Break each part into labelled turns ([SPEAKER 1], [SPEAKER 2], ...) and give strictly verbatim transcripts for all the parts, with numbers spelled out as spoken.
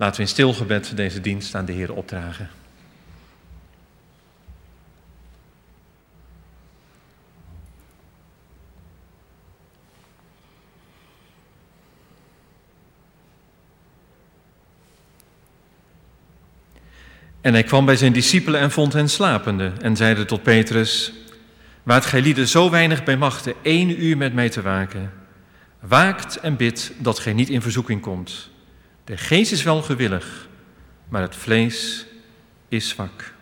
[SPEAKER 1] Laten we in stil gebed deze dienst aan de Heer opdragen. En hij kwam bij zijn discipelen en vond hen slapende en zeide tot Petrus: waart gij lieden zo weinig bij machte één uur met mij te waken? Waakt en bidt dat gij niet in verzoeking komt. De geest is wel gewillig, maar het vlees is zwak.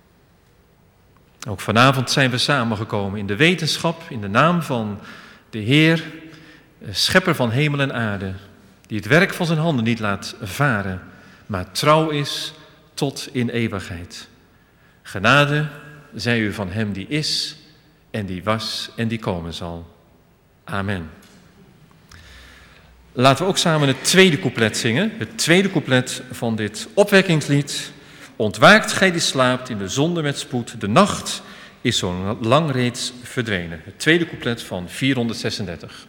[SPEAKER 1] Ook vanavond zijn we samengekomen in de wetenschap, in de naam van de Heer, schepper van hemel en aarde, die het werk van zijn handen niet laat varen, maar trouw is tot in eeuwigheid. Genade zij u van hem die is en die was en die komen zal. Amen. Laten we ook samen het tweede couplet zingen. Het tweede couplet van dit opwekkingslied. Ontwaakt gij die slaapt in de zonde met spoed. De nacht is zo lang reeds verdwenen. Het tweede couplet van vierhonderdzesendertig.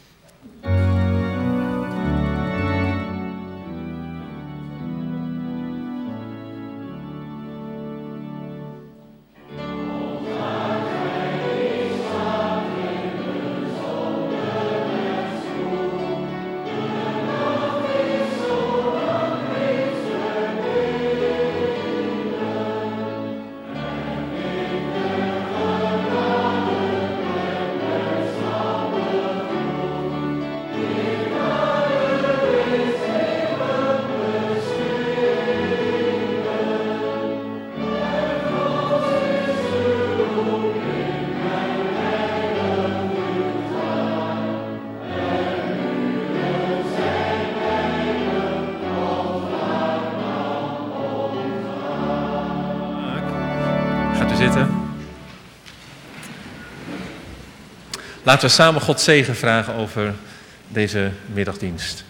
[SPEAKER 1] Laten we samen God zegen vragen over deze middagdienst.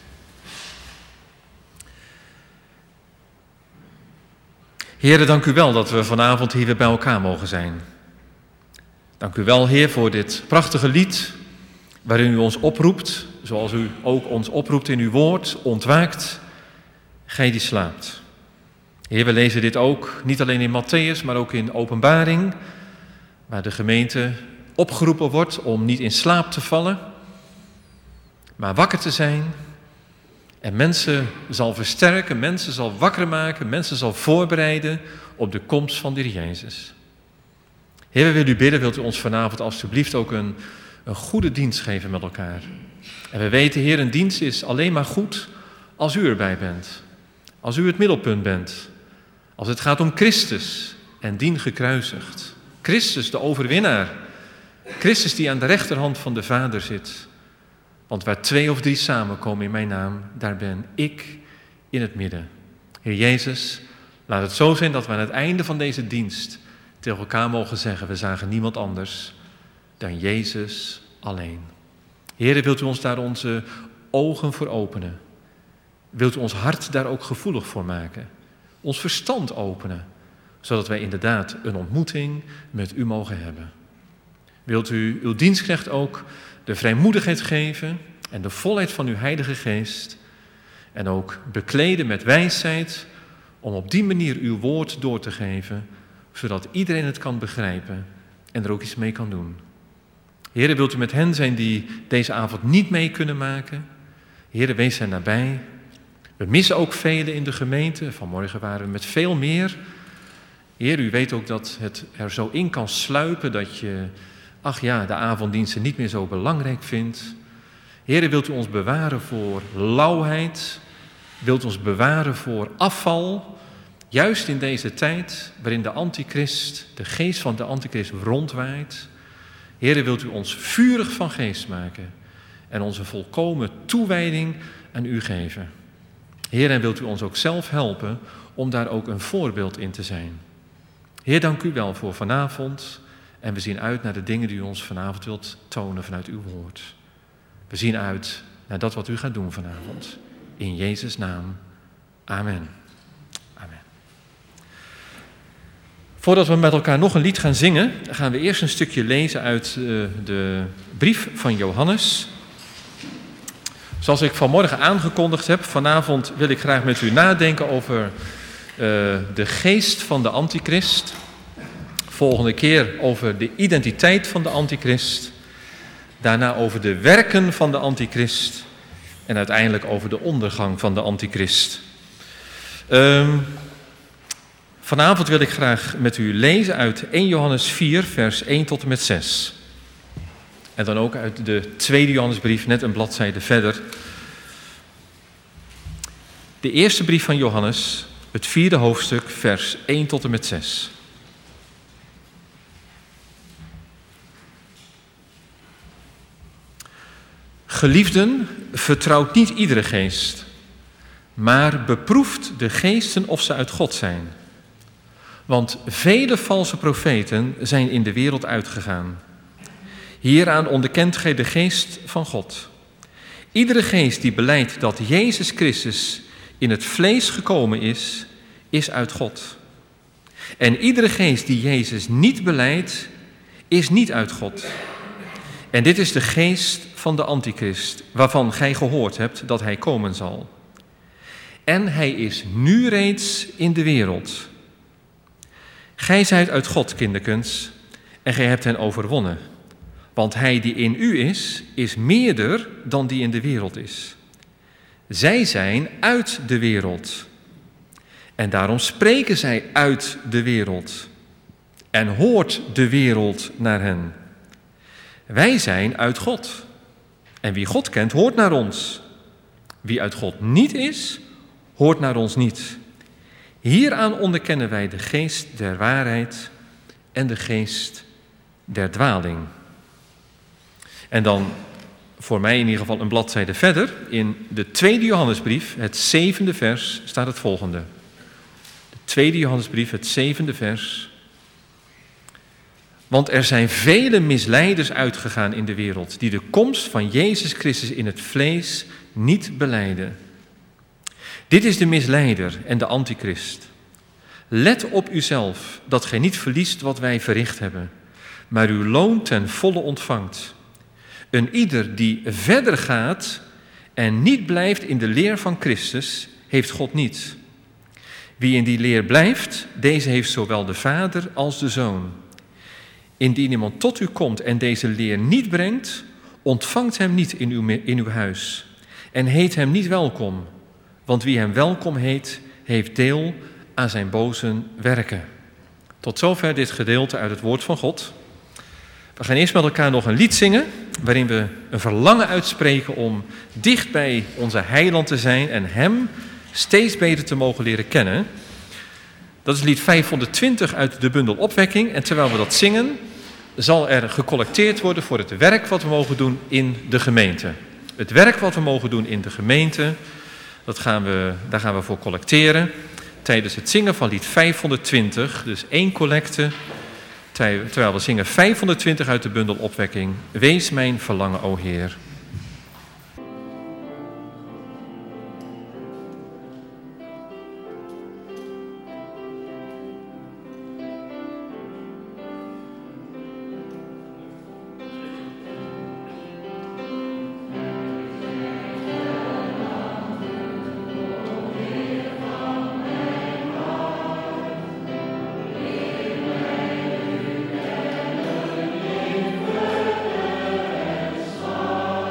[SPEAKER 1] Heere, dank u wel dat we vanavond hier weer bij elkaar mogen zijn. Dank u wel, Heer, voor dit prachtige lied waarin u ons oproept, zoals u ook ons oproept in uw woord, ontwaakt, gij die slaapt. Heer, we lezen dit ook niet alleen in Matthäus, maar ook in Openbaring, waar de gemeente opgeroepen wordt om niet in slaap te vallen, maar wakker te zijn en mensen zal versterken, mensen zal wakker maken, mensen zal voorbereiden op de komst van de Heer Jezus. Heer, we willen u bidden, wilt u ons vanavond alstublieft ook een, een goede dienst geven met elkaar. En we weten, Heer, een dienst is alleen maar goed als u erbij bent, als u het middelpunt bent, als het gaat om Christus en dien gekruisigd. Christus, de overwinnaar. Christus die aan de rechterhand van de Vader zit. Want waar twee of drie samenkomen in mijn naam, daar ben ik in het midden. Heer Jezus, laat het zo zijn dat we aan het einde van deze dienst tegen elkaar mogen zeggen: we zagen niemand anders dan Jezus alleen. Heer, wilt u ons daar onze ogen voor openen? Wilt u ons hart daar ook gevoelig voor maken? Ons verstand openen, zodat wij inderdaad een ontmoeting met u mogen hebben. Wilt u uw dienstknecht ook de vrijmoedigheid geven en de volheid van uw Heilige Geest en ook bekleden met wijsheid om op die manier uw woord door te geven, zodat iedereen het kan begrijpen en er ook iets mee kan doen. Heere, wilt u met hen zijn die deze avond niet mee kunnen maken? Heere, wees hen nabij. We missen ook velen in de gemeente. Vanmorgen waren we met veel meer. Heer, u weet ook dat het er zo in kan sluipen dat je, ach ja, de avonddiensten niet meer zo belangrijk vindt. Heer, wilt u ons bewaren voor lauwheid? Wilt u ons bewaren voor afval? Juist in deze tijd waarin de antichrist, de geest van de antichrist rondwaait. Heer, wilt u ons vurig van geest maken en onze volkomen toewijding aan u geven. Heer, en wilt u ons ook zelf helpen om daar ook een voorbeeld in te zijn. Heer, dank u wel voor vanavond en we zien uit naar de dingen die u ons vanavond wilt tonen vanuit uw woord. We zien uit naar dat wat u gaat doen vanavond. In Jezus' naam. Amen. Amen. Voordat we met elkaar nog een lied gaan zingen, gaan we eerst een stukje lezen uit uh, de brief van Johannes. Zoals ik vanmorgen aangekondigd heb, vanavond wil ik graag met u nadenken over uh, de geest van de antichrist. Volgende keer over de identiteit van de antichrist. Daarna over de werken van de antichrist. En uiteindelijk over de ondergang van de antichrist. Um, vanavond wil ik graag met u lezen uit eerste Johannes vier, vers één tot en met zes. En dan ook uit de tweede Johannesbrief, net een bladzijde verder. De eerste brief van Johannes, het vierde hoofdstuk, vers één tot en met zes. Geliefden, vertrouwt niet iedere geest, maar beproeft de geesten of ze uit God zijn. Want vele valse profeten zijn in de wereld uitgegaan. Hieraan onderkent gij de geest van God. Iedere geest die belijdt dat Jezus Christus in het vlees gekomen is, is uit God. En iedere geest die Jezus niet belijdt, is niet uit God. En dit is de geest van de antichrist, waarvan gij gehoord hebt dat hij komen zal. En hij is nu reeds in de wereld. Gij zijt uit God, kinderkens, en gij hebt hen overwonnen. Want hij die in u is, is meerder dan die in de wereld is. Zij zijn uit de wereld. En daarom spreken zij uit de wereld. En hoort de wereld naar hen. Wij zijn uit God. En wie God kent, hoort naar ons. Wie uit God niet is, hoort naar ons niet. Hieraan onderkennen wij de geest der waarheid en de geest der dwaling. En dan voor mij in ieder geval een bladzijde verder. In de tweede Johannesbrief, het zevende vers, staat het volgende. De tweede Johannesbrief, het zevende vers. Want er zijn vele misleiders uitgegaan in de wereld, die de komst van Jezus Christus in het vlees niet belijden. Dit is de misleider en de antichrist. Let op uzelf, dat gij niet verliest wat wij verricht hebben, maar uw loon ten volle ontvangt. Een ieder die verder gaat en niet blijft in de leer van Christus, heeft God niet. Wie in die leer blijft, deze heeft zowel de Vader als de Zoon. Indien iemand tot u komt en deze leer niet brengt, ontvangt hem niet in uw, in uw huis en heet hem niet welkom. Want wie hem welkom heet, heeft deel aan zijn boze werken. Tot zover dit gedeelte uit het woord van God. We gaan eerst met elkaar nog een lied zingen, waarin we een verlangen uitspreken om dicht bij onze heiland te zijn en hem steeds beter te mogen leren kennen. Dat is lied vijfhonderdtwintig uit de bundel Opwekking. En terwijl we dat zingen, zal er gecollecteerd worden voor het werk wat we mogen doen in de gemeente. Het werk wat we mogen doen in de gemeente, dat gaan we, daar gaan we voor collecteren tijdens het zingen van lied vijfhonderdtwintig. Dus één collecte, terwijl we zingen vijfhonderdtwintig uit de bundel Opwekking. Wees mijn verlangen, o Heer.
[SPEAKER 2] Amen.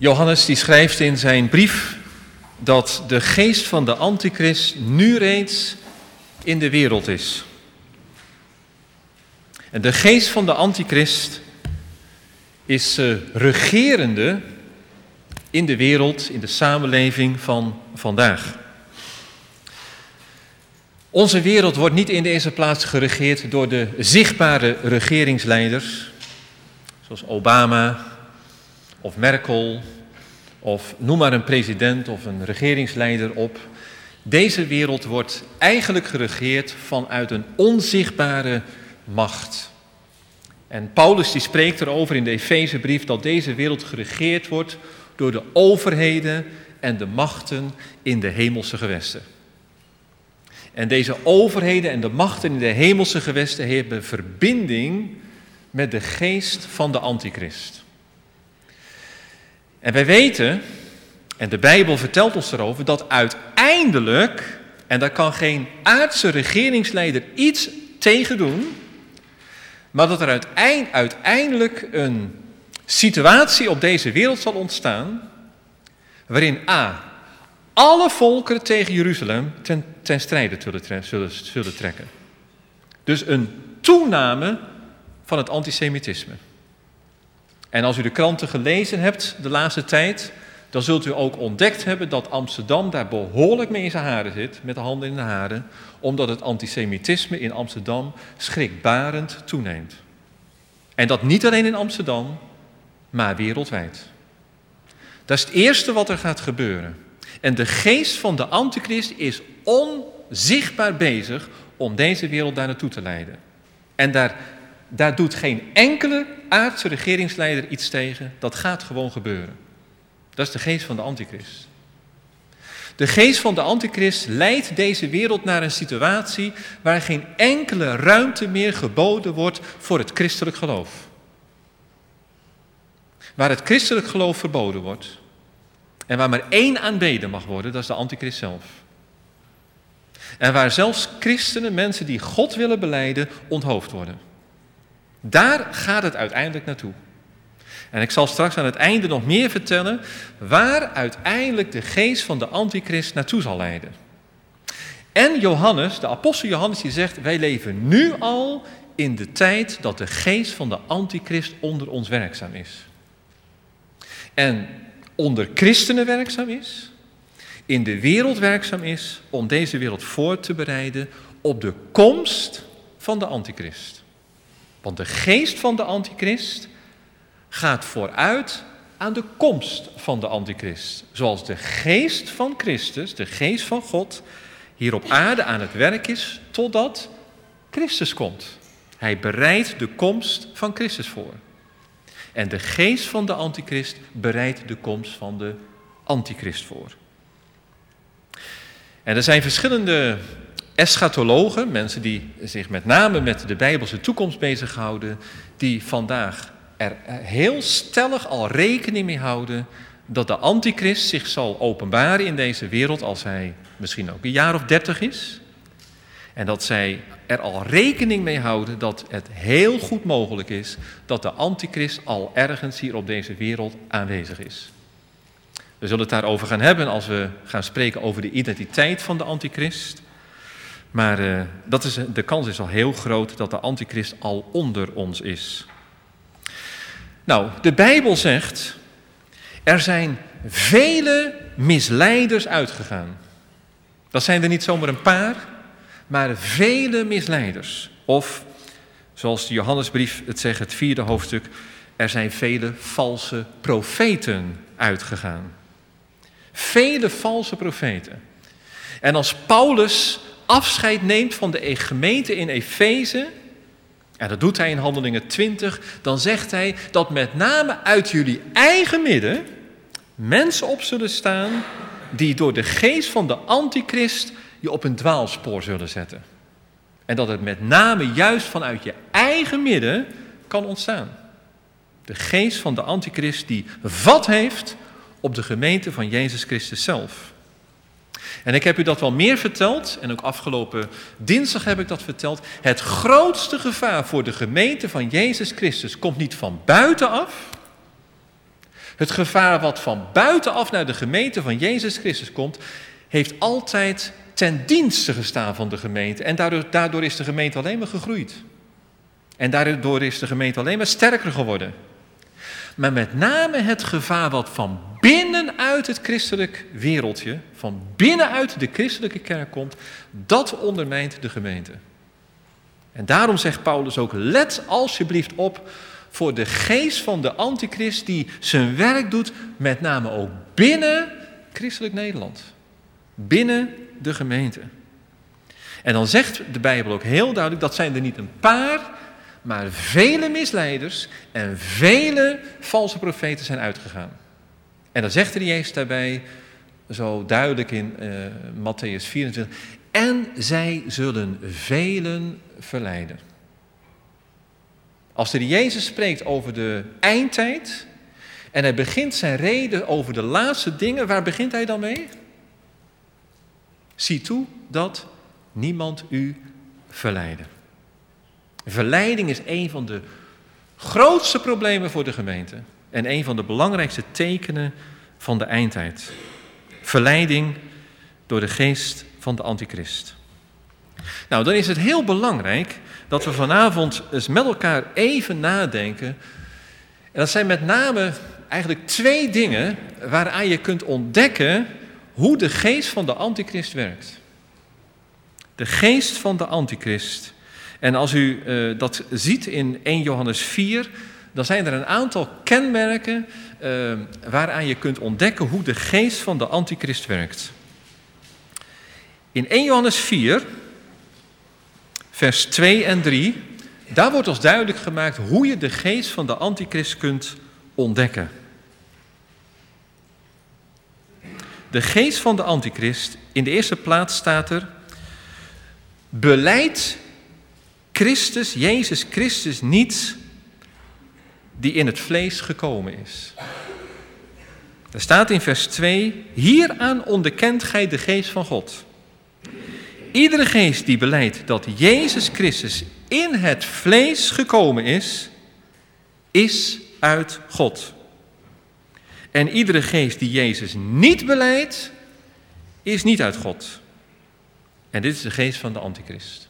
[SPEAKER 1] Johannes die schrijft in zijn brief dat de geest van de antichrist nu reeds in de wereld is. En de geest van de antichrist is uh, regerende in de wereld, in de samenleving van vandaag. Onze wereld wordt niet in de eerste plaats geregeerd door de zichtbare regeringsleiders, zoals Obama of Merkel, of noem maar een president of een regeringsleider op. Deze wereld wordt eigenlijk geregeerd vanuit een onzichtbare macht. En Paulus die spreekt erover in de Efezebrief dat deze wereld geregeerd wordt door de overheden en de machten in de hemelse gewesten. En deze overheden en de machten in de hemelse gewesten hebben verbinding met de geest van de antichrist. En wij weten, en de Bijbel vertelt ons erover, dat uiteindelijk, en daar kan geen aardse regeringsleider iets tegen doen, maar dat er uiteindelijk een situatie op deze wereld zal ontstaan, waarin a. alle volkeren tegen Jeruzalem ten, ten strijde zullen, zullen, zullen trekken. Dus een toename van het antisemitisme. En als u de kranten gelezen hebt de laatste tijd, dan zult u ook ontdekt hebben dat Amsterdam daar behoorlijk mee in zijn haren zit, met de handen in de haren, omdat het antisemitisme in Amsterdam schrikbarend toeneemt. En dat niet alleen in Amsterdam, maar wereldwijd. Dat is het eerste wat er gaat gebeuren. En de geest van de antichrist is onzichtbaar bezig om deze wereld daar naartoe te leiden. En daar, daar doet geen enkele aardse regeringsleider iets tegen. Dat gaat gewoon gebeuren. Dat is de geest van de antichrist. De geest van de antichrist leidt deze wereld naar een situatie waar geen enkele ruimte meer geboden wordt voor het christelijk geloof. Waar het christelijk geloof verboden wordt. En waar maar één aanbeden mag worden, dat is de antichrist zelf. En waar zelfs christenen, mensen die God willen belijden, onthoofd worden. Daar gaat het uiteindelijk naartoe. En ik zal straks aan het einde nog meer vertellen waar uiteindelijk de geest van de antichrist naartoe zal leiden. En Johannes, de apostel Johannes, die zegt, wij leven nu al in de tijd dat de geest van de antichrist onder ons werkzaam is. En onder christenen werkzaam is, in de wereld werkzaam is om deze wereld voor te bereiden op de komst van de antichrist. Want de geest van de antichrist gaat vooruit aan de komst van de antichrist. Zoals de geest van Christus, de geest van God, hier op aarde aan het werk is totdat Christus komt. Hij bereidt de komst van Christus voor. En de geest van de antichrist bereidt de komst van de antichrist voor. En er zijn verschillende eschatologen, mensen die zich met name met de Bijbelse toekomst bezighouden, die vandaag er heel stellig al rekening mee houden dat de antichrist zich zal openbaren in deze wereld als hij misschien ook een jaar of dertig is. En dat zij er al rekening mee houden dat het heel goed mogelijk is dat de antichrist al ergens hier op deze wereld aanwezig is. We zullen het daarover gaan hebben als we gaan spreken over de identiteit van de antichrist. Maar uh, dat is, de kans is al heel groot dat de antichrist al onder ons is. Nou, de Bijbel zegt, er zijn vele misleiders uitgegaan. Dat zijn er niet zomaar een paar, maar vele misleiders. Of, zoals de Johannesbrief het zegt, het vierde hoofdstuk, er zijn vele valse profeten uitgegaan. Vele valse profeten. En als Paulus afscheid neemt van de gemeente in Efeze, en dat doet hij in Handelingen twintig, dan zegt hij dat met name uit jullie eigen midden mensen op zullen staan die door de geest van de antichrist je op een dwaalspoor zullen zetten. En dat het met name juist vanuit je eigen midden kan ontstaan. De geest van de antichrist die vat heeft op de gemeente van Jezus Christus zelf. En ik heb u dat wel meer verteld, en ook afgelopen dinsdag heb ik dat verteld. Het grootste gevaar voor de gemeente van Jezus Christus komt niet van buitenaf, Het gevaar wat van buitenaf naar de gemeente van Jezus Christus komt, heeft altijd ten dienste gestaan van de gemeente. En daardoor, daardoor is de gemeente alleen maar gegroeid. En daardoor is de gemeente alleen maar sterker geworden. Maar met name het gevaar wat van binnenuit het christelijk wereldje, van binnenuit de christelijke kerk komt, dat ondermijnt de gemeente. En daarom zegt Paulus ook, let alsjeblieft op voor de geest van de antichrist die zijn werk doet, met name ook binnen christelijk Nederland. Binnen de gemeente. En dan zegt de Bijbel ook heel duidelijk, dat zijn er niet een paar, maar vele misleiders en vele valse profeten zijn uitgegaan. En dan zegt de Jezus daarbij, zo duidelijk in uh, Mattheüs vierentwintig, en zij zullen velen verleiden. Als de Jezus spreekt over de eindtijd en hij begint zijn reden over de laatste dingen, waar begint hij dan mee? Zie toe dat niemand u verleiden. Verleiding is een van de grootste problemen voor de gemeente en een van de belangrijkste tekenen van de eindtijd. Verleiding door de geest van de antichrist. Nou, dan is het heel belangrijk dat we vanavond eens met elkaar even nadenken. En dat zijn met name eigenlijk twee dingen waaraan je kunt ontdekken hoe de geest van de antichrist werkt. De geest van de antichrist. En als u uh, dat ziet in eerste Johannes vier, dan zijn er een aantal kenmerken uh, waaraan je kunt ontdekken hoe de geest van de antichrist werkt. In eerste Johannes vier, vers twee en drie, daar wordt ons duidelijk gemaakt hoe je de geest van de antichrist kunt ontdekken. De geest van de antichrist, in de eerste plaats staat er, belijdt Christus, Jezus Christus niet, die in het vlees gekomen is. Er staat in vers twee, hieraan onderkent gij de geest van God. Iedere geest die belijdt dat Jezus Christus in het vlees gekomen is, is uit God. En iedere geest die Jezus niet belijdt, is niet uit God. En dit is de geest van de antichrist.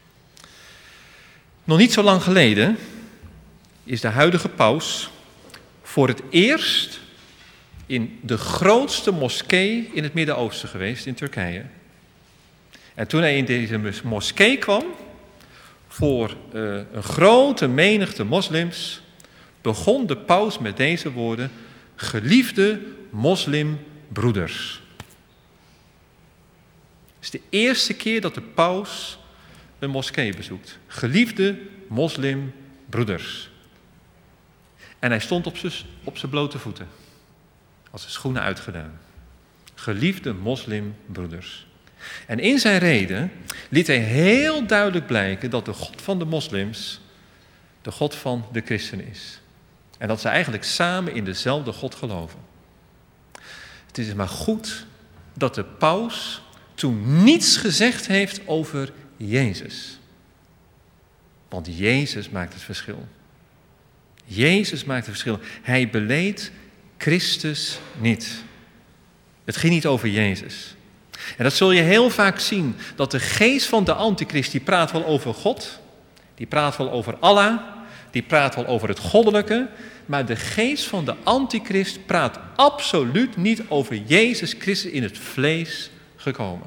[SPEAKER 1] Nog niet zo lang geleden is de huidige paus voor het eerst in de grootste moskee in het Midden-Oosten geweest, in Turkije. En toen hij in deze moskee kwam, voor uh, een grote menigte moslims, begon de paus met deze woorden, geliefde moslimbroeders. Het is de eerste keer dat de paus een moskee bezoekt. Geliefde moslimbroeders. En hij stond op zijn op zijn blote voeten, als zijn schoenen uitgedaan. Geliefde moslimbroeders. En in zijn reden liet hij heel duidelijk blijken dat de God van de moslims de God van de christenen is. En dat ze eigenlijk samen in dezelfde God geloven. Het is maar goed dat de paus toen niets gezegd heeft over Jezus. Want Jezus maakt het verschil. Jezus maakt het verschil. Hij beleed Christus niet. Het ging niet over Jezus. En dat zul je heel vaak zien, dat de geest van de antichrist, die praat wel over God, die praat wel over Allah, die praat wel over het goddelijke, maar de geest van de antichrist praat absoluut niet over Jezus Christus in het vlees gekomen.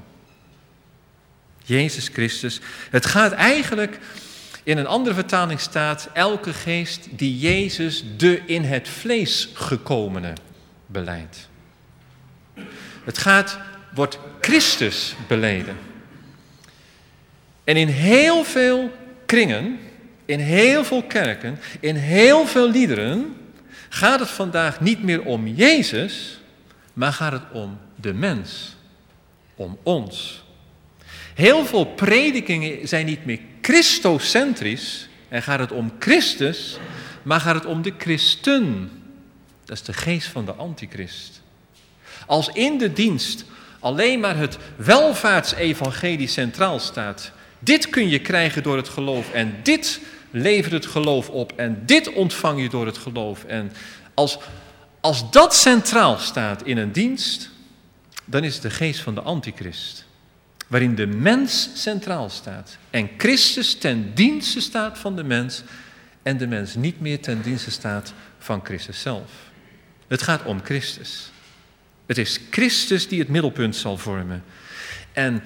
[SPEAKER 1] Jezus Christus. Het gaat eigenlijk, in een andere vertaling staat, elke geest die Jezus de in het vlees gekomene belijdt. Het gaat, wordt Christus beleden. En in heel veel kringen, in heel veel kerken, in heel veel liederen gaat het vandaag niet meer om Jezus, maar gaat het om de mens, om ons. Heel veel predikingen zijn niet meer christocentrisch en gaat het om Christus, maar gaat het om de christen. Dat is de geest van de antichrist. Als in de dienst alleen maar het welvaartsevangelie centraal staat, dit kun je krijgen door het geloof en dit levert het geloof op en dit ontvang je door het geloof. En als Als dat centraal staat in een dienst, dan is het de geest van de antichrist. Waarin de mens centraal staat. En Christus ten dienste staat van de mens. En de mens niet meer ten dienste staat van Christus zelf. Het gaat om Christus. Het is Christus die het middelpunt zal vormen. En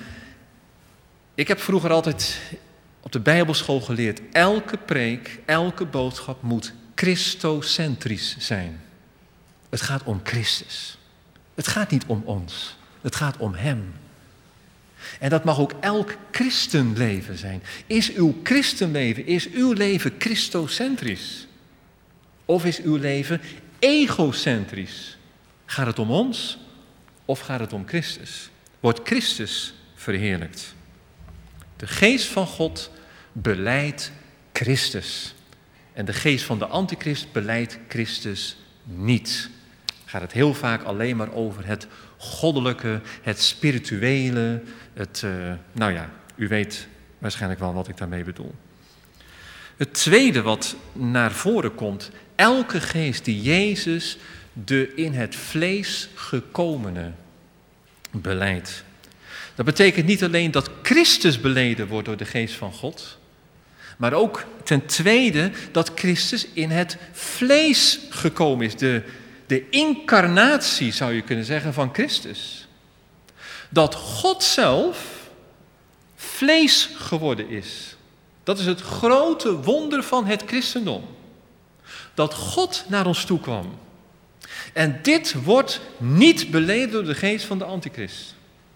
[SPEAKER 1] ik heb vroeger altijd op de Bijbelschool geleerd. Elke preek, elke boodschap moet christocentrisch zijn. Het gaat om Christus. Het gaat niet om ons. Het gaat om Hem. En dat mag ook elk christenleven zijn. Is uw christenleven, is uw leven christocentrisch? Of is uw leven egocentrisch? Gaat het om ons of gaat het om Christus? Wordt Christus verheerlijkt? De geest van God belijdt Christus. En de geest van de antichrist belijdt Christus niet. Gaat het heel vaak alleen maar over het goddelijke, het spirituele, het, uh, nou ja, u weet waarschijnlijk wel wat ik daarmee bedoel. Het tweede wat naar voren komt, elke geest die Jezus de in het vlees gekomene belijdt. Dat betekent niet alleen dat Christus beleden wordt door de geest van God, maar ook ten tweede dat Christus in het vlees gekomen is. De, de incarnatie zou je kunnen zeggen van Christus. Dat God zelf vlees geworden is. Dat is het grote wonder van het christendom. Dat God naar ons toe kwam. En dit wordt niet beleden door de geest van de antichrist.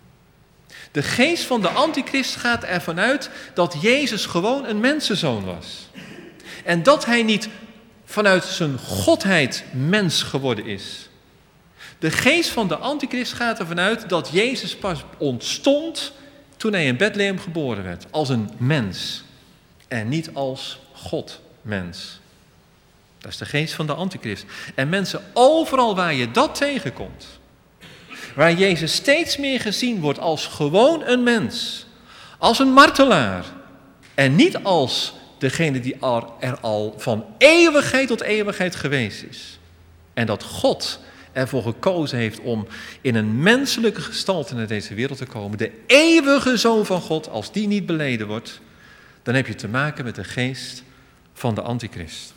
[SPEAKER 1] De geest van de antichrist gaat ervan uit dat Jezus gewoon een mensenzoon was. En dat hij niet vanuit zijn godheid mens geworden is. De geest van de antichrist gaat ervan uit dat Jezus pas ontstond toen hij in Bethlehem geboren werd. Als een mens. En niet als God-mens. Dat is de geest van de antichrist. En mensen, overal waar je dat tegenkomt, waar Jezus steeds meer gezien wordt als gewoon een mens, als een martelaar, en niet als degene die er al van eeuwigheid tot eeuwigheid geweest is. En dat God ervoor gekozen heeft om in een menselijke gestalte naar deze wereld te komen, de eeuwige Zoon van God, als die niet beleden wordt, dan heb je te maken met de geest van de antichrist.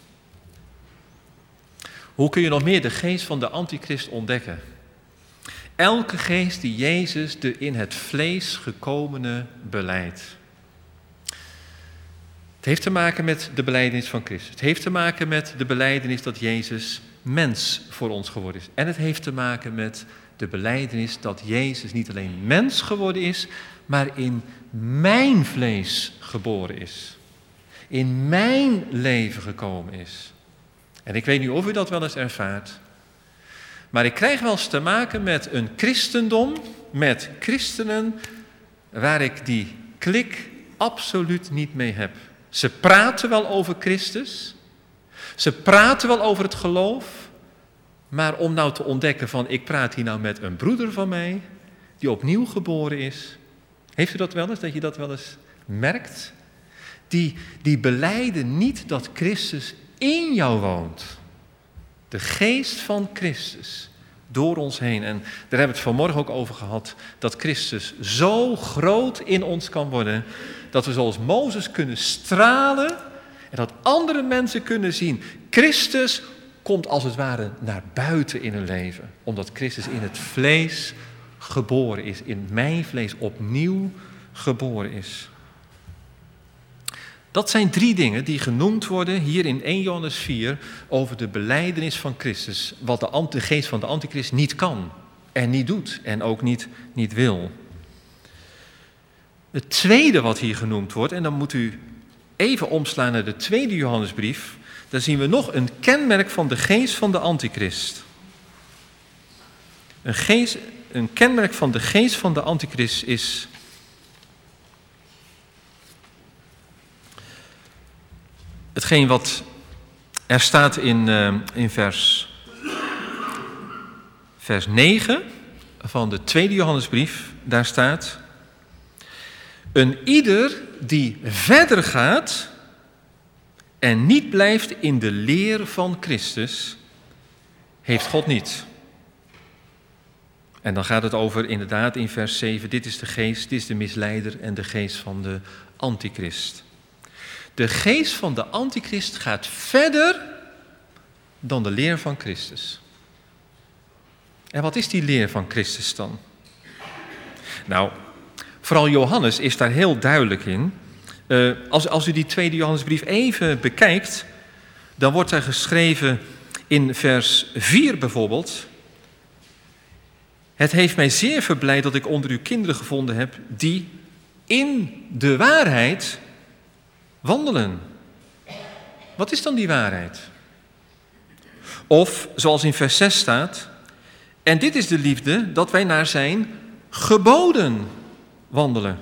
[SPEAKER 1] Hoe kun je nog meer de geest van de antichrist ontdekken? Elke geest die Jezus de in het vlees gekomene belijdt. Het heeft te maken met de belijdenis van Christus. Het heeft te maken met de belijdenis dat Jezus mens voor ons geworden is. En het heeft te maken met de belijdenis dat Jezus niet alleen mens geworden is, maar in mijn vlees geboren is. In mijn leven gekomen is. En ik weet niet of u dat wel eens ervaart. Maar ik krijg wel eens te maken met een christendom, met christenen, waar ik die klik absoluut niet mee heb. Ze praten wel over Christus. Ze praten wel over het geloof. Maar om nou te ontdekken van, ik praat hier nou met een broeder van mij, die opnieuw geboren is. Heeft u dat wel eens, dat je dat wel eens merkt? Die, die belijden niet dat Christus in jou woont. De geest van Christus door ons heen. En daar hebben we het vanmorgen ook over gehad. Dat Christus zo groot in ons kan worden. Dat we zoals Mozes kunnen stralen. En dat andere mensen kunnen zien. Christus komt als het ware naar buiten in hun leven. Omdat Christus in het vlees geboren is. In mijn vlees opnieuw geboren is. Dat zijn drie dingen die genoemd worden hier in eerste Johannes vier over de belijdenis van Christus. Wat de, de geest van de antichrist niet kan en niet doet en ook niet, niet wil. Het tweede wat hier genoemd wordt, en dan moet u even omslaan naar de tweede Johannesbrief. Daar zien we nog een kenmerk van de geest van de antichrist. Een, geest, een kenmerk van de geest van de antichrist is hetgeen wat er staat in, uh, in vers, vers negen van de tweede Johannesbrief. Daar staat: een ieder die verder gaat en niet blijft in de leer van Christus, heeft God niet. En dan gaat het over inderdaad in vers zeven, dit is de geest, dit is de misleider en de geest van de antichrist. De geest van de antichrist gaat verder dan de leer van Christus. En wat is die leer van Christus dan? Nou, vooral Johannes is daar heel duidelijk in. Uh, als, als u die tweede Johannesbrief even bekijkt, dan wordt er geschreven in vers vier bijvoorbeeld: het heeft mij zeer verblijd dat ik onder uw kinderen gevonden heb die in de waarheid wandelen. Wat is dan die waarheid? Of, zoals in vers zes staat, en dit is de liefde, dat wij naar zijn geboden wandelen.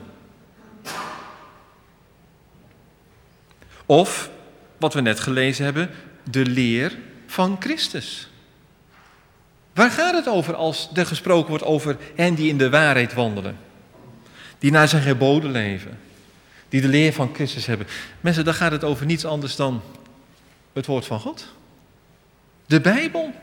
[SPEAKER 1] Of, wat we net gelezen hebben, de leer van Christus. Waar gaat het over als er gesproken wordt over hen die in de waarheid wandelen? Die naar zijn geboden leven. Die de leer van Christus hebben. Mensen, dan gaat het over niets anders dan het woord van God. De Bijbel.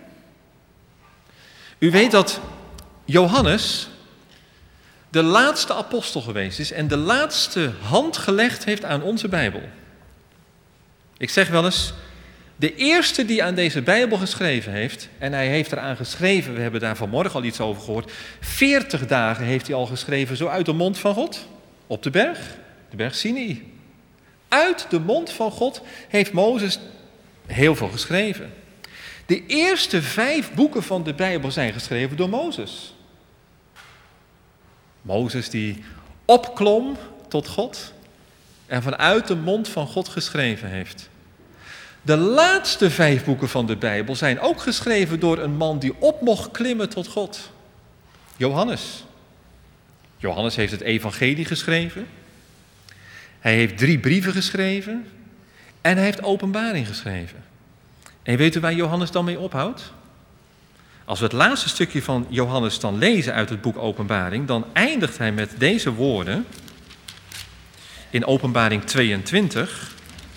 [SPEAKER 1] U weet dat Johannes de laatste apostel geweest is en de laatste hand gelegd heeft aan onze Bijbel. Ik zeg wel eens, de eerste die aan deze Bijbel geschreven heeft, en hij heeft eraan geschreven, we hebben daar vanmorgen al iets over gehoord, veertig dagen heeft hij al geschreven, zo uit de mond van God, op de berg, de berg Sinai. Uit de mond van God heeft Mozes heel veel geschreven. De eerste vijf boeken van de Bijbel zijn geschreven door Mozes. Mozes die opklom tot God en vanuit de mond van God geschreven heeft. De laatste vijf boeken van de Bijbel zijn ook geschreven door een man die op mocht klimmen tot God. Johannes. Johannes heeft het evangelie geschreven. Hij heeft drie brieven geschreven. En hij heeft openbaring geschreven. En weet u waar Johannes dan mee ophoudt? Als we het laatste stukje van Johannes dan lezen uit het boek Openbaring, dan eindigt hij met deze woorden in Openbaring tweeëntwintig.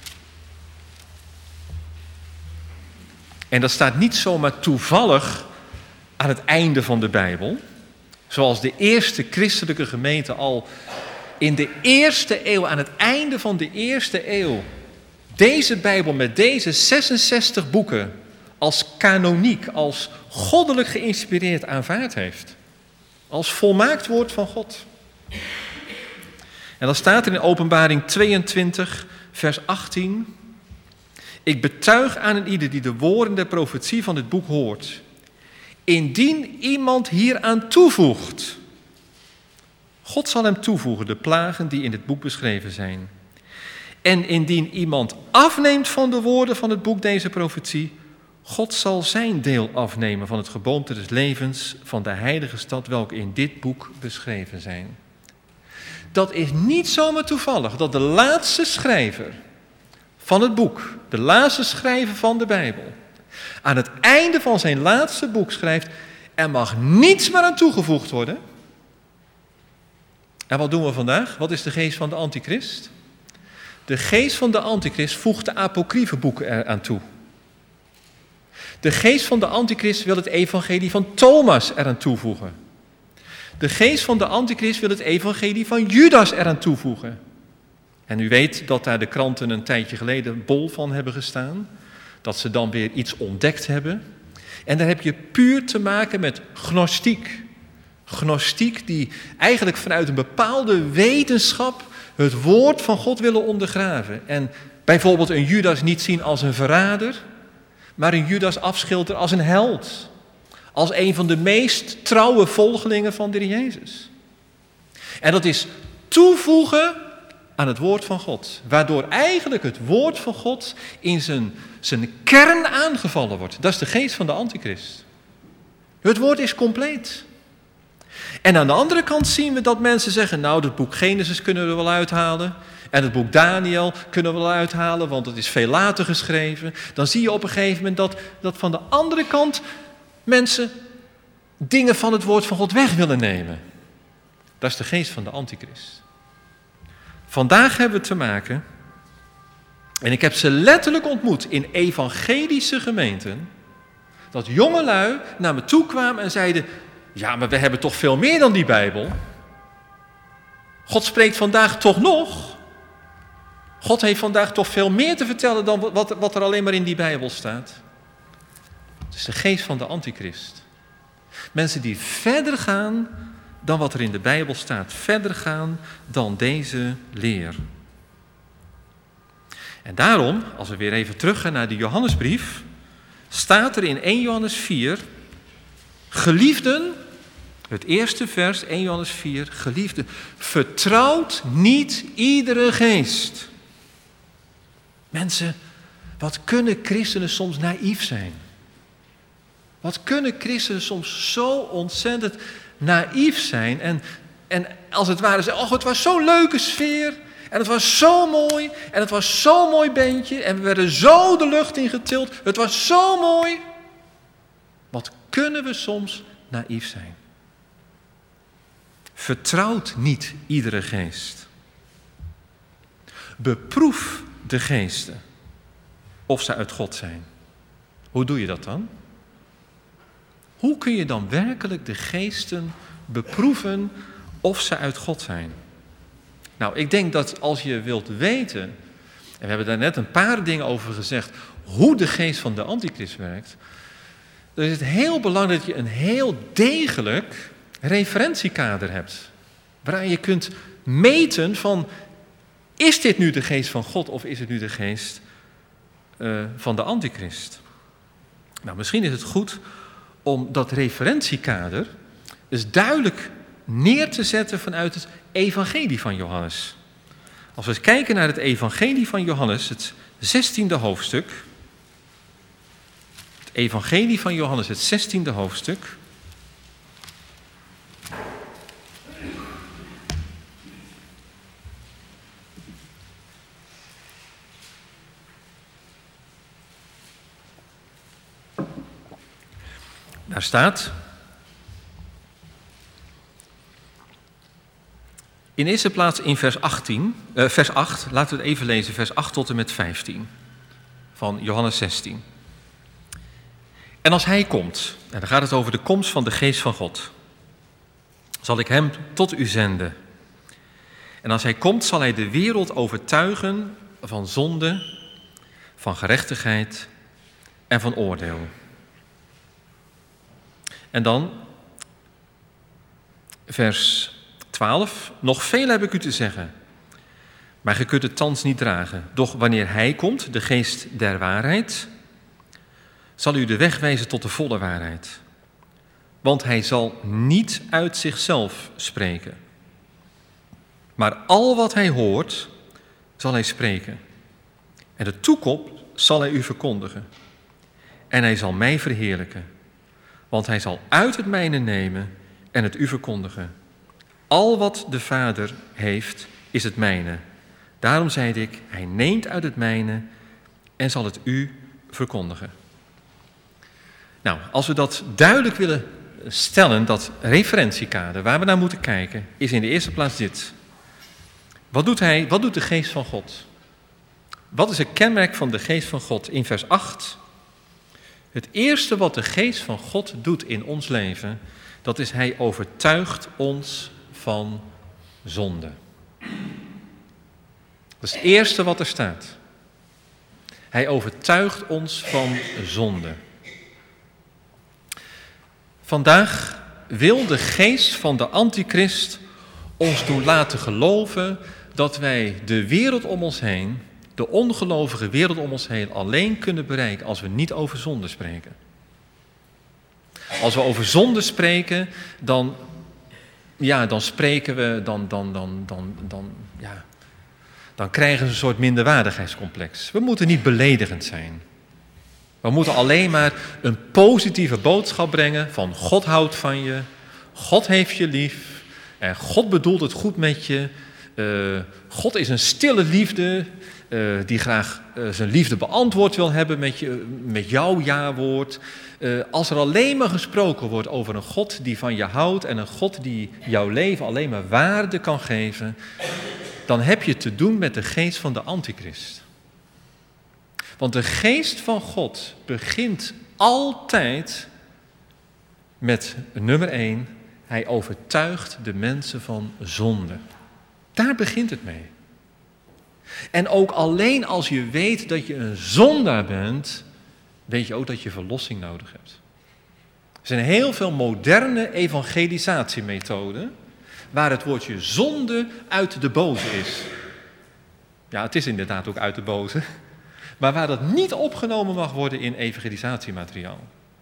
[SPEAKER 1] En dat staat niet zomaar toevallig aan het einde van de Bijbel, zoals de eerste christelijke gemeente al in de eerste eeuw, aan het einde van de eerste eeuw, deze Bijbel met deze zesenzestig boeken als kanoniek, als goddelijk geïnspireerd aanvaard heeft. Als volmaakt woord van God. En dan staat er in Openbaring tweeëntwintig, vers achttien. Ik betuig aan een ieder die de woorden der profetie van dit boek hoort. Indien iemand hieraan toevoegt, God zal hem toevoegen de plagen die in dit boek beschreven zijn. En indien iemand afneemt van de woorden van het boek deze profetie, God zal zijn deel afnemen van het geboomte des levens van de heilige stad welke in dit boek beschreven zijn. Dat is niet zomaar toevallig dat de laatste schrijver van het boek, de laatste schrijver van de Bijbel, aan het einde van zijn laatste boek schrijft, er mag niets meer aan toegevoegd worden. En wat doen we vandaag? Wat is de geest van de antichrist? De geest van de antichrist voegt de apocryfe boeken eraan toe. De geest van de antichrist wil het evangelie van Thomas eraan toevoegen. De geest van de antichrist wil het evangelie van Judas eraan toevoegen. En u weet dat daar de kranten een tijdje geleden bol van hebben gestaan. Dat ze dan weer iets ontdekt hebben. En daar heb je puur te maken met gnostiek. Gnostiek die eigenlijk vanuit een bepaalde wetenschap het woord van God willen ondergraven. En bijvoorbeeld een Judas niet zien als een verrader, maar een Judas afschilderen als een held. Als een van de meest trouwe volgelingen van de Heer Jezus. En dat is toevoegen aan het woord van God. Waardoor eigenlijk het woord van God in zijn, zijn kern aangevallen wordt. Dat is de geest van de antichrist. Het woord is compleet. En aan de andere kant zien we dat mensen zeggen, nou, het boek Genesis kunnen we wel uithalen. En het boek Daniel kunnen we wel uithalen, want het is veel later geschreven. Dan zie je op een gegeven moment dat, dat van de andere kant mensen dingen van het woord van God weg willen nemen. Dat is de geest van de antichrist. Vandaag hebben we te maken, en ik heb ze letterlijk ontmoet in evangelische gemeenten, dat jongelui naar me toe kwamen en zeiden, ja, maar we hebben toch veel meer dan die Bijbel. God spreekt vandaag toch nog. God heeft vandaag toch veel meer te vertellen dan wat, wat er alleen maar in die Bijbel staat. Het is de geest van de antichrist. Mensen die verder gaan dan wat er in de Bijbel staat. Verder gaan dan deze leer. En daarom, als we weer even teruggaan naar de Johannesbrief, staat er in eerste Johannes vier, geliefden, het eerste vers, eerste Johannes vier, geliefden, vertrouwt niet iedere geest. Mensen, wat kunnen christenen soms naïef zijn? Wat kunnen christenen soms zo ontzettend naïef zijn en, en als het ware zeggen, oh, het was zo'n leuke sfeer en het was zo mooi en het was zo'n mooi bandje en we werden zo de lucht in getild, het was zo mooi. Wat kunnen we soms naïef zijn? Vertrouwt niet iedere geest. Beproef de geesten of ze uit God zijn. Hoe doe je dat dan? Hoe kun je dan werkelijk de geesten beproeven of ze uit God zijn? Nou, ik denk dat als je wilt weten, en we hebben daar net een paar dingen over gezegd, hoe de geest van de antichrist werkt, dan is het heel belangrijk dat je een heel degelijk referentiekader hebt. Waaraan je kunt meten van, is dit nu de geest van God of is het nu de geest uh, van de antichrist? Nou, misschien is het goed om dat referentiekader dus duidelijk neer te zetten vanuit het evangelie van Johannes. Als we eens kijken naar het evangelie van Johannes, het zestiende hoofdstuk. Het evangelie van Johannes, het zestiende hoofdstuk. Daar staat, in eerste plaats in vers, achttien, uh, vers acht, laten we het even lezen, vers acht tot en met vijftien van Johannes zestien. En als hij komt, en dan gaat het over de komst van de geest van God, zal ik hem tot u zenden. En als hij komt, zal hij de wereld overtuigen van zonde, van gerechtigheid en van oordeel. En dan vers twaalf. Nog veel heb ik u te zeggen, maar ge kunt het thans niet dragen. Doch wanneer hij komt, de geest der waarheid, zal u de weg wijzen tot de volle waarheid. Want hij zal niet uit zichzelf spreken. Maar al wat hij hoort, zal hij spreken. En de toekomst zal hij u verkondigen. En hij zal mij verheerlijken. Want hij zal uit het mijne nemen en het u verkondigen. Al wat de Vader heeft, is het mijne. Daarom zeide ik, hij neemt uit het mijne en zal het u verkondigen. Nou, als we dat duidelijk willen stellen, dat referentiekader, waar we naar moeten kijken, is in de eerste plaats dit. Wat doet hij, wat doet de geest van God? Wat is het kenmerk van de geest van God? In vers acht... Het eerste wat de geest van God doet in ons leven, dat is hij overtuigt ons van zonde. Dat is het eerste wat er staat. Hij overtuigt ons van zonde. Vandaag wil de geest van de antichrist ons doen laten geloven dat wij de wereld om ons heen, de ongelovige wereld om ons heen, alleen kunnen bereiken als we niet over zonde spreken. Als we over zonde spreken, dan, ja, dan spreken we, dan, dan, dan, dan, dan, ja, dan krijgen we een soort minderwaardigheidscomplex. We moeten niet beledigend zijn. We moeten alleen maar een positieve boodschap brengen van God houdt van je, God heeft je lief en God bedoelt het goed met je. Uh, God is een stille liefde uh, die graag uh, zijn liefde beantwoord wil hebben met, je, met jouw ja-woord. Uh, als er alleen maar gesproken wordt over een God die van je houdt en een God die jouw leven alleen maar waarde kan geven, dan heb je te doen met de geest van de antichrist. Want de geest van God begint altijd met nummer één, hij overtuigt de mensen van zonde. Daar begint het mee. En ook alleen als je weet dat je een zondaar bent, weet je ook dat je verlossing nodig hebt. Er zijn heel veel moderne evangelisatiemethoden waar het woordje zonde uit de boze is. Ja, het is inderdaad ook uit de boze, maar waar dat niet opgenomen mag worden in evangelisatiemateriaal.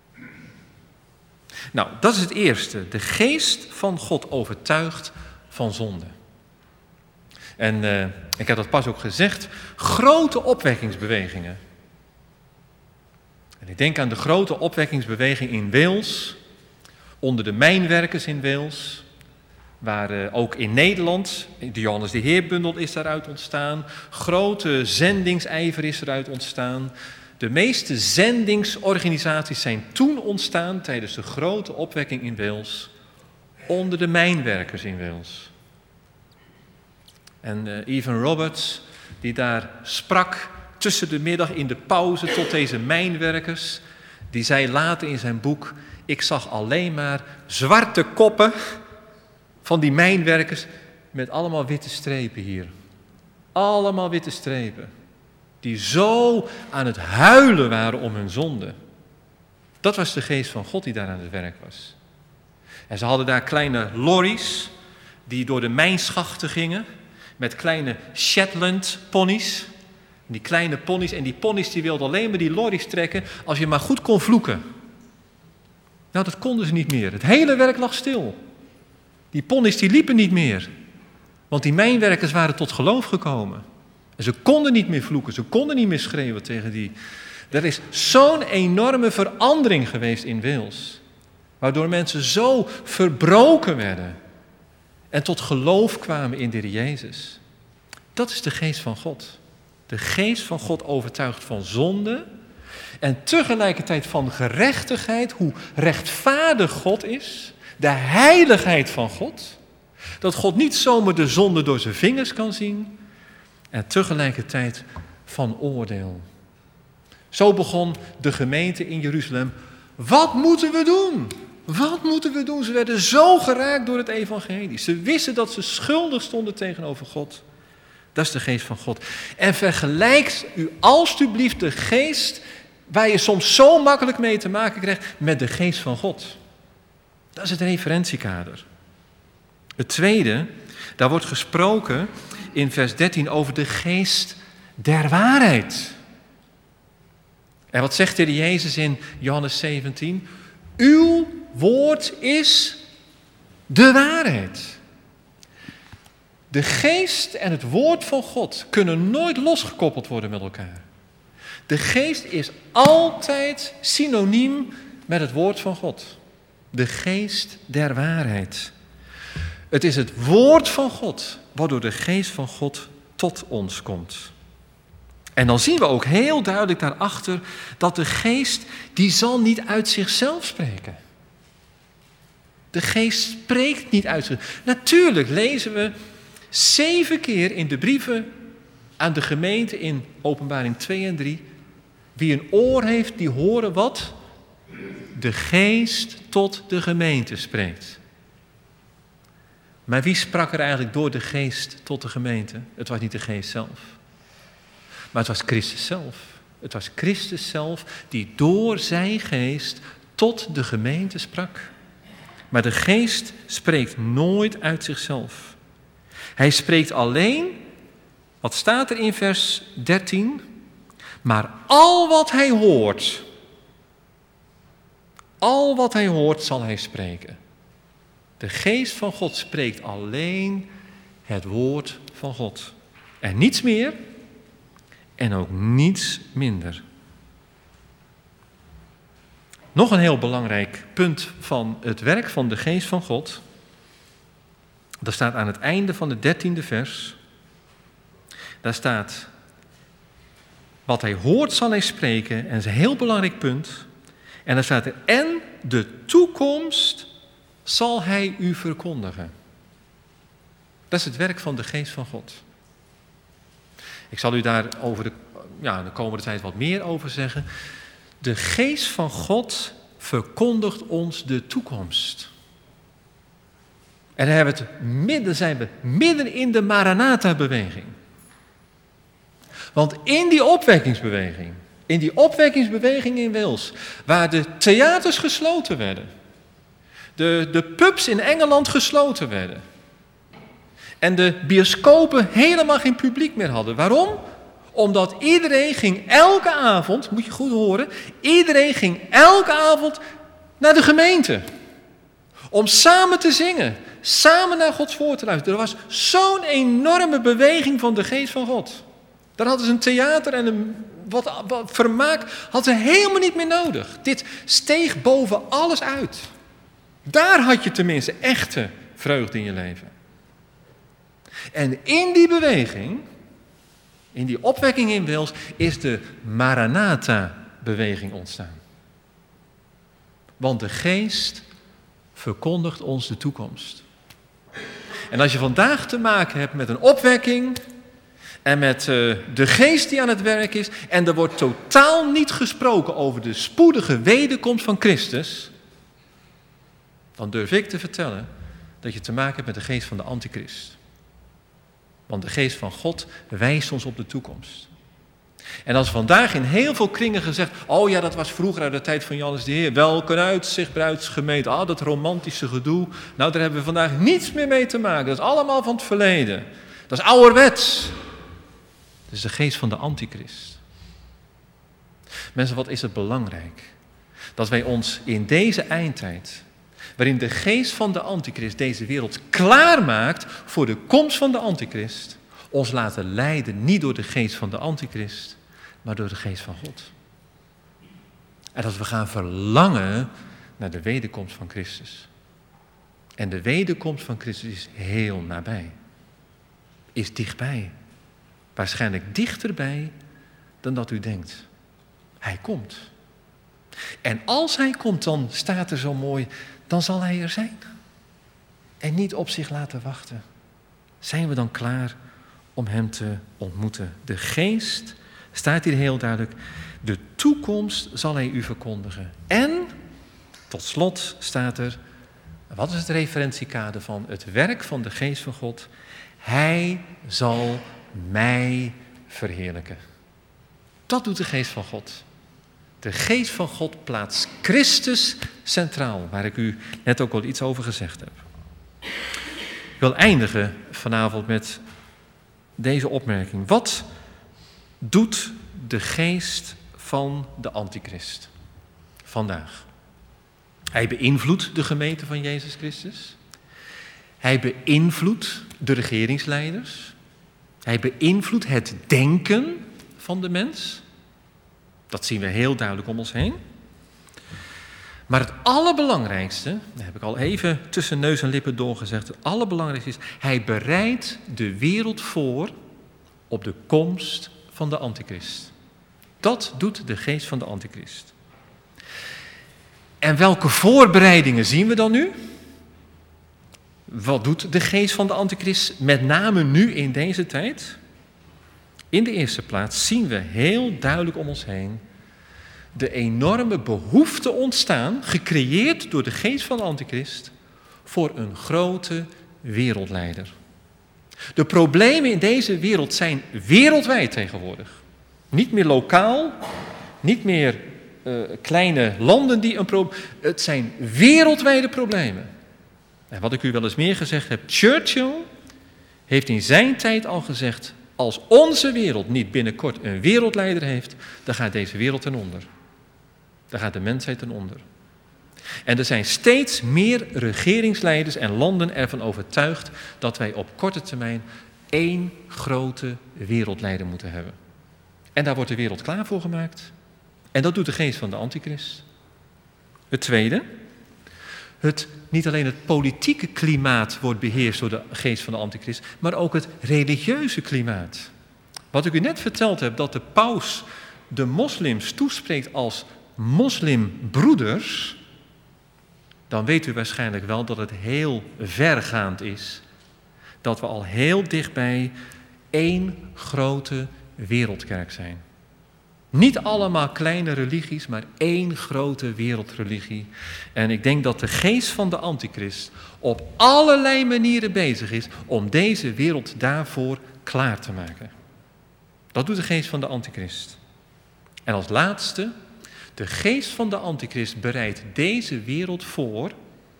[SPEAKER 1] Nou, dat is het eerste. De geest van God overtuigt van zonde. En uh, ik heb dat pas ook gezegd, grote opwekkingsbewegingen. En ik denk aan de grote opwekkingsbeweging in Wales, onder de mijnwerkers in Wales, waar uh, ook in Nederland, de Johannes de Heerbundel is daaruit ontstaan, grote zendingsijver is eruit ontstaan. De meeste zendingsorganisaties zijn toen ontstaan tijdens de grote opwekking in Wales, onder de mijnwerkers in Wales. En uh, Evan Roberts, die daar sprak tussen de middag in de pauze tot deze mijnwerkers, die zei later in zijn boek, ik zag alleen maar zwarte koppen van die mijnwerkers met allemaal witte strepen hier. Allemaal witte strepen. Die zo aan het huilen waren om hun zonde. Dat was de geest van God die daar aan het werk was. En ze hadden daar kleine lorries die door de mijnschachten gingen met kleine Shetland ponies. Die kleine ponies en die ponies die wilden alleen maar die lorries trekken als je maar goed kon vloeken. Nou, dat konden ze niet meer. Het hele werk lag stil. Die ponies die liepen niet meer. Want die mijnwerkers waren tot geloof gekomen. En ze konden niet meer vloeken, ze konden niet meer schreeuwen tegen die. Er is zo'n enorme verandering geweest in Wales. Waardoor mensen zo verbroken werden. En tot geloof kwamen in de Heer Jezus. Dat is de geest van God. De geest van God overtuigt van zonde. En tegelijkertijd van gerechtigheid, hoe rechtvaardig God is. De heiligheid van God. Dat God niet zomaar de zonde door zijn vingers kan zien. En tegelijkertijd van oordeel. Zo begon de gemeente in Jeruzalem. Wat moeten we doen? Wat moeten we doen? Ze werden zo geraakt door het evangelie. Ze wisten dat ze schuldig stonden tegenover God. Dat is de geest van God. En vergelijk u alstublieft de geest waar je soms zo makkelijk mee te maken krijgt met de geest van God. Dat is het referentiekader. Het tweede, daar wordt gesproken in vers dertien over de geest der waarheid. En wat zegt de Heer Jezus in Johannes zeventien? Uw woord is de waarheid. De geest en het woord van God kunnen nooit losgekoppeld worden met elkaar. De geest is altijd synoniem met het woord van God. De geest der waarheid. Het is het woord van God waardoor de geest van God tot ons komt. En dan zien we ook heel duidelijk daarachter dat de geest, die zal niet uit zichzelf spreken. De geest spreekt niet uit zichzelf. Natuurlijk lezen we zeven keer in de brieven aan de gemeente in Openbaring twee en drie. Wie een oor heeft, die horen wat de geest tot de gemeente spreekt. Maar wie sprak er eigenlijk door de geest tot de gemeente? Het was niet de geest zelf. Maar het was Christus zelf. Het was Christus zelf die door zijn geest tot de gemeente sprak. Maar de geest spreekt nooit uit zichzelf. Hij spreekt alleen, wat staat er in vers dertien? Maar al wat hij hoort, al wat hij hoort zal hij spreken. De geest van God spreekt alleen het woord van God. En niets meer en ook niets minder. Nog een heel belangrijk punt van het werk van de geest van God. Dat staat aan het einde van het dertiende vers. Daar staat, wat hij hoort zal hij spreken. En dat is een heel belangrijk punt. En dan staat er, en de toekomst zal hij u verkondigen. Dat is het werk van de geest van God. Ik zal u daar over de, ja, de komende tijd wat meer over zeggen. De geest van God verkondigt ons de toekomst. En dan hebben we het midden, zijn we midden in de Maranatha-beweging. Want in die opwekkingsbeweging, in die opwekkingsbeweging in Wales, waar de theaters gesloten werden, de, de pubs in Engeland gesloten werden en de bioscopen helemaal geen publiek meer hadden. Waarom? Omdat iedereen ging elke avond, moet je goed horen, iedereen ging elke avond naar de gemeente. Om samen te zingen, samen naar Gods woord te luisteren. Er was zo'n enorme beweging van de geest van God. Daar hadden ze een theater en een wat, wat vermaak hadden ze helemaal niet meer nodig. Dit steeg boven alles uit. Daar had je tenminste echte vreugde in je leven. En in die beweging, in die opwekking in Wales, is de Maranatha-beweging ontstaan. Want de geest verkondigt ons de toekomst. En als je vandaag te maken hebt met een opwekking en met uh, de geest die aan het werk is, en er wordt totaal niet gesproken over de spoedige wederkomst van Christus, dan durf ik te vertellen dat je te maken hebt met de geest van de antichrist. Want de geest van God wijst ons op de toekomst. En als vandaag in heel veel kringen gezegd, oh ja, dat was vroeger uit de tijd van Johannes de Heer, welke uitzicht, bruidsgemeente, ah, dat romantische gedoe. Nou, daar hebben we vandaag niets meer mee te maken. Dat is allemaal van het verleden. Dat is ouderwets. Dat is de geest van de antichrist. Mensen, wat is het belangrijk dat wij ons in deze eindtijd, waarin de geest van de antichrist deze wereld klaarmaakt voor de komst van de antichrist, ons laten leiden niet door de geest van de antichrist, maar door de geest van God. En dat we gaan verlangen naar de wederkomst van Christus. En de wederkomst van Christus is heel nabij. Is dichtbij. Waarschijnlijk dichterbij dan dat u denkt. Hij komt. En als hij komt, dan staat er zo mooi, dan zal hij er zijn. En niet op zich laten wachten. Zijn we dan klaar om hem te ontmoeten? De geest, staat hier heel duidelijk, de toekomst zal hij u verkondigen. En, tot slot staat er, wat is het referentiekader van het werk van de geest van God? Hij zal mij verheerlijken. Dat doet de geest van God. De geest van God plaatst Christus centraal, waar ik u net ook al iets over gezegd heb. Ik wil eindigen vanavond met deze opmerking. Wat doet de geest van de antichrist vandaag? Hij beïnvloedt de gemeente van Jezus Christus. Hij beïnvloedt de regeringsleiders. Hij beïnvloedt het denken van de mens. Dat zien we heel duidelijk om ons heen. Maar het allerbelangrijkste, dat heb ik al even tussen neus en lippen doorgezegd, het allerbelangrijkste is, hij bereidt de wereld voor op de komst van de antichrist. Dat doet de geest van de antichrist. En welke voorbereidingen zien we dan nu? Wat doet de geest van de antichrist met name nu in deze tijd? In de eerste plaats zien we heel duidelijk om ons heen de enorme behoefte ontstaan, gecreëerd door de geest van de antichrist, voor een grote wereldleider. De problemen in deze wereld zijn wereldwijd tegenwoordig. Niet meer lokaal, niet meer uh, kleine landen die een probleem. Het zijn wereldwijde problemen. En wat ik u wel eens meer gezegd heb, Churchill heeft in zijn tijd al gezegd, als onze wereld niet binnenkort een wereldleider heeft, dan gaat deze wereld ten onder. Dan gaat de mensheid ten onder. En er zijn steeds meer regeringsleiders en landen ervan overtuigd dat wij op korte termijn één grote wereldleider moeten hebben. En daar wordt de wereld klaar voor gemaakt. En dat doet de geest van de antichrist. Het tweede, het, niet alleen het politieke klimaat wordt beheerst door de geest van de antichrist, maar ook het religieuze klimaat. Wat ik u net verteld heb, dat de paus de moslims toespreekt als moslimbroeders, dan weet u waarschijnlijk wel dat het heel vergaand is. Dat we al heel dichtbij één grote wereldkerk zijn. Niet allemaal kleine religies, maar één grote wereldreligie. En ik denk dat de geest van de antichrist op allerlei manieren bezig is om deze wereld daarvoor klaar te maken. Dat doet de geest van de antichrist. En als laatste, de geest van de antichrist bereidt deze wereld voor.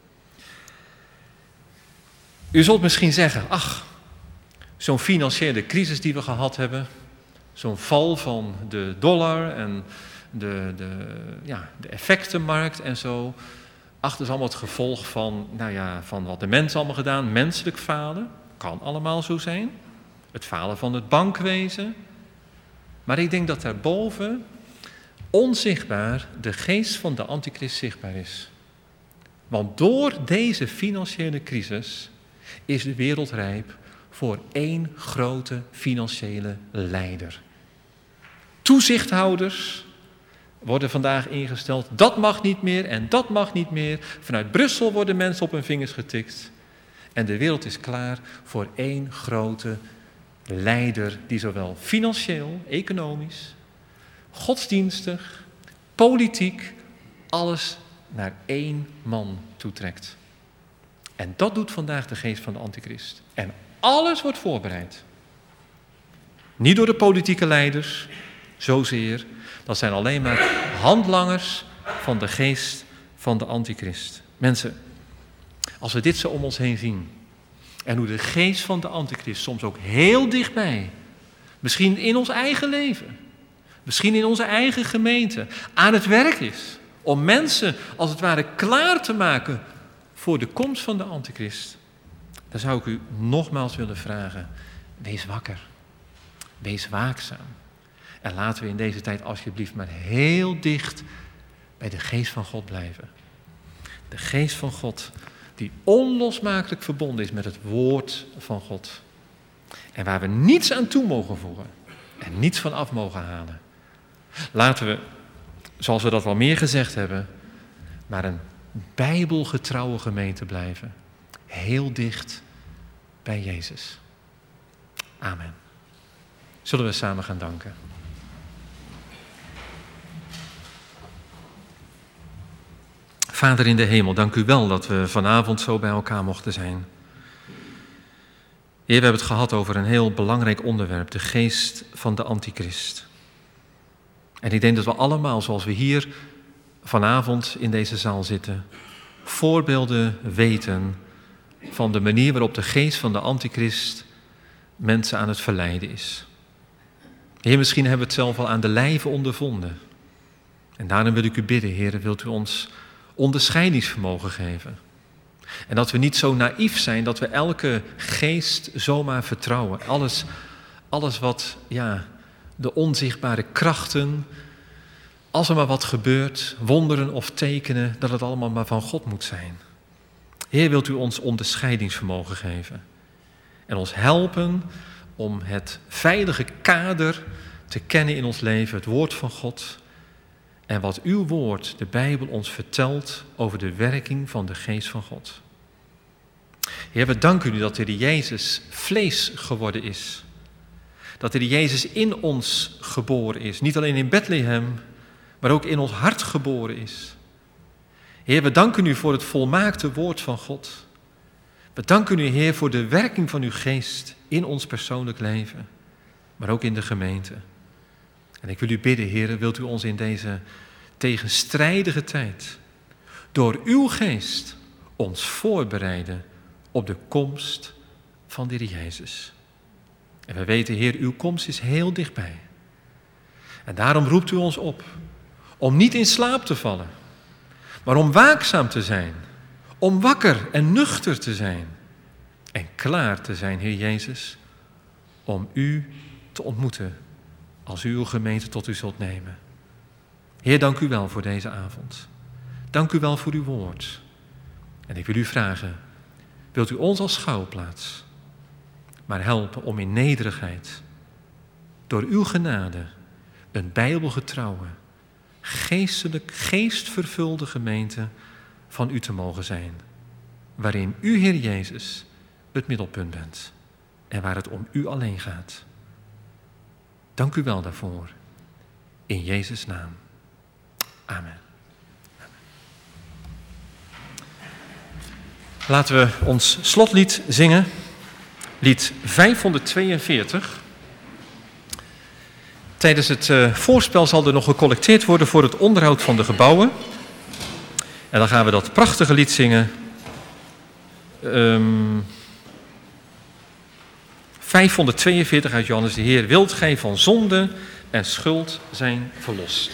[SPEAKER 1] U zult misschien zeggen, ach, zo'n financiële crisis die we gehad hebben, zo'n val van de dollar en de, de, ja, de effectenmarkt en zo. Ach, dat is allemaal het gevolg van, nou ja, van wat de mens allemaal gedaan. Menselijk falen, kan allemaal zo zijn. Het falen van het bankwezen. Maar ik denk dat daarboven onzichtbaar de geest van de antichrist zichtbaar is. Want door deze financiële crisis is de wereld rijp voor één grote financiële leider. Toezichthouders worden vandaag ingesteld. Dat mag niet meer en dat mag niet meer. Vanuit Brussel worden mensen op hun vingers getikt. En de wereld is klaar voor één grote leider die zowel financieel, economisch, godsdienstig, politiek, alles naar één man toetrekt. En dat doet vandaag de geest van de antichrist. En alles wordt voorbereid. Niet door de politieke leiders, zozeer. Dat zijn alleen maar handlangers van de geest van de antichrist. Mensen, als we dit zo om ons heen zien, en hoe de geest van de antichrist soms ook heel dichtbij, misschien in ons eigen leven, misschien in onze eigen gemeente, aan het werk is, om mensen als het ware klaar te maken voor de komst van de antichrist, dan zou ik u nogmaals willen vragen, wees wakker, wees waakzaam. En laten we in deze tijd alsjeblieft maar heel dicht bij de geest van God blijven. De geest van God die onlosmakelijk verbonden is met het woord van God. En waar we niets aan toe mogen voegen en niets van af mogen halen. Laten we, zoals we dat wel meer gezegd hebben, maar een bijbelgetrouwe gemeente blijven. Heel dicht bij Jezus. Amen. Zullen we samen gaan danken? Vader in de hemel, dank u wel dat we vanavond zo bij elkaar mochten zijn. Heer, we hebben het gehad over een heel belangrijk onderwerp, de geest van de antichrist. En ik denk dat we allemaal, zoals we hier vanavond in deze zaal zitten, voorbeelden weten van de manier waarop de geest van de antichrist mensen aan het verleiden is. Heer, misschien hebben we het zelf al aan de lijve ondervonden. En daarom wil ik u bidden, Heer, wilt u ons onderscheidingsvermogen geven. En dat we niet zo naïef zijn dat we elke geest zomaar vertrouwen. Alles, alles wat, ja, de onzichtbare krachten, als er maar wat gebeurt, wonderen of tekenen, dat het allemaal maar van God moet zijn. Heer, wilt u ons onderscheidingsvermogen geven. En ons helpen om het veilige kader te kennen in ons leven, het woord van God. En wat uw woord, de Bijbel, ons vertelt over de werking van de geest van God. Heer, we danken u dat de Heer Jezus vlees geworden is. Dat de Heer Jezus in ons geboren is. Niet alleen in Bethlehem, maar ook in ons hart geboren is. Heer, we danken u voor het volmaakte woord van God. We danken u, Heer, voor de werking van uw geest in ons persoonlijk leven, maar ook in de gemeente. En ik wil u bidden, Heer, wilt u ons in deze tegenstrijdige tijd door uw geest ons voorbereiden op de komst van de Heer Jezus. En we weten, Heer, uw komst is heel dichtbij. En daarom roept u ons op om niet in slaap te vallen, maar om waakzaam te zijn, om wakker en nuchter te zijn en klaar te zijn, Heer Jezus, om u te ontmoeten als u uw gemeente tot u zult nemen. Heer, dank u wel voor deze avond. Dank u wel voor uw woord. En ik wil u vragen, wilt u ons als schouwplaats maar helpen om in nederigheid door uw genade een bijbelgetrouwe, geestelijk, geestvervulde gemeente van u te mogen zijn, waarin u, Heer Jezus, het middelpunt bent en waar het om u alleen gaat. Dank u wel daarvoor. In Jezus' naam. Amen. Laten we ons slotlied zingen. Lied vijfhonderdtweeënveertig. Tijdens het uh, voorspel zal er nog gecollecteerd worden voor het onderhoud van de gebouwen. En dan gaan we dat prachtige lied zingen. Um, vijfhonderdtweeënveertig uit Johannes de Heer. Wilt gij van zonde en schuld zijn verlost?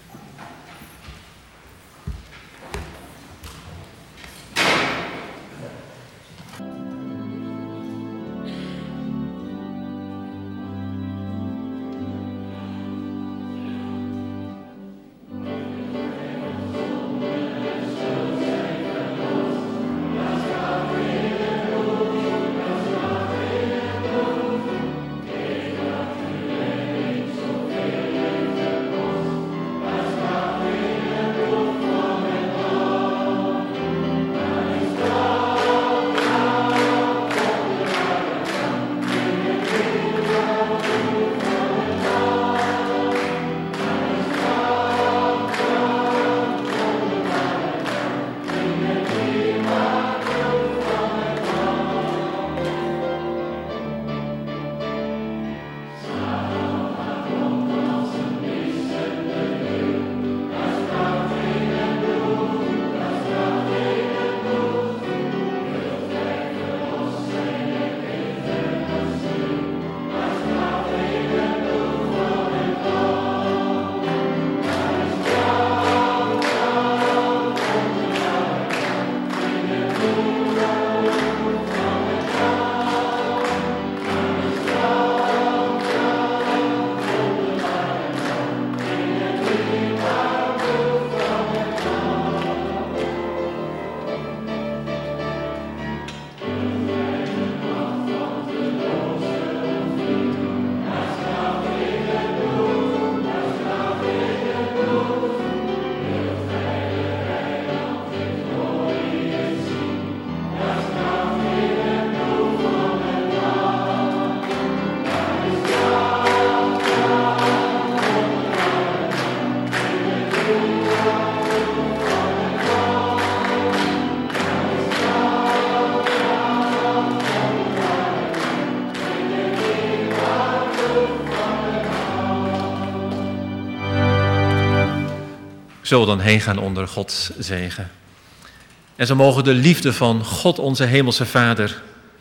[SPEAKER 1] Zullen we dan heen gaan onder Gods zegen. En zo mogen de liefde van God onze hemelse Vader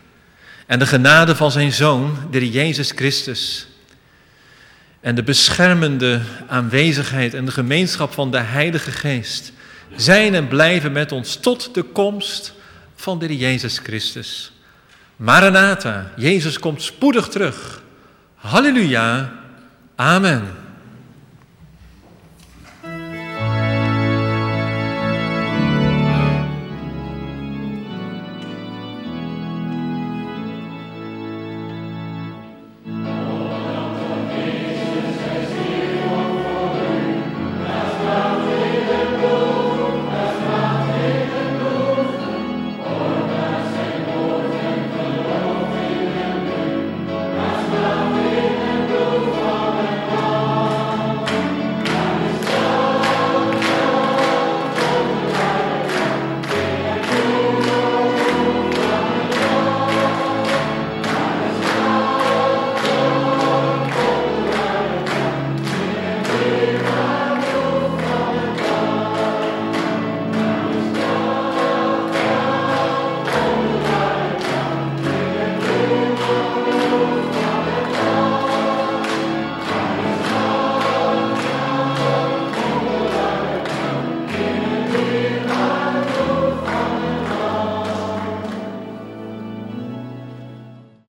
[SPEAKER 1] en de genade van zijn Zoon, de Heer Jezus Christus, en de beschermende aanwezigheid en de gemeenschap van de Heilige Geest zijn en blijven met ons tot de komst van de Heer Jezus Christus. Maranatha, Jezus komt spoedig terug. Halleluja, amen.